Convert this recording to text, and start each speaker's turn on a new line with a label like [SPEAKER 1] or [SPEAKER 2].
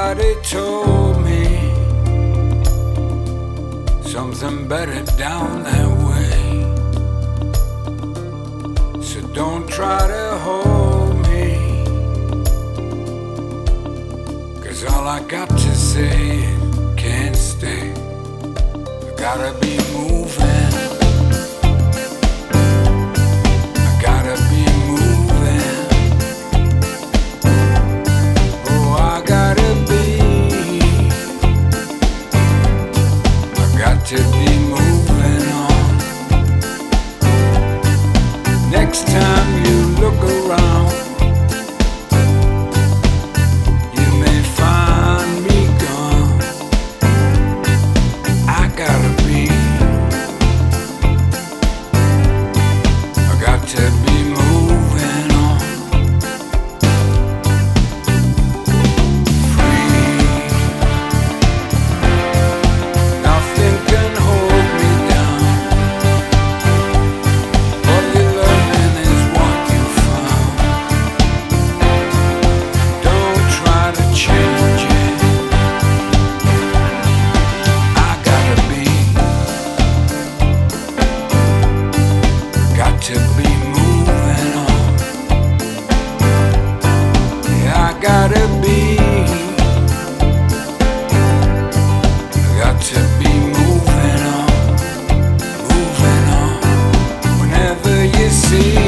[SPEAKER 1] Somebody told me something better down that way. So don't try to hold me, 'cause all I got to say can't stay. I gotta be moving. I gotta be moving. Oh, I gotta be. I got to be moving on. Next time you look around, you may find me gone. I gotta be. I got to be moving on. Free. Nothing can hold me down. All you're learning is what you found. Don't try to change it. I gotta be. Got to be moving on. Yeah, I gotta be. Got to be moving on. Moving on. Whenever you see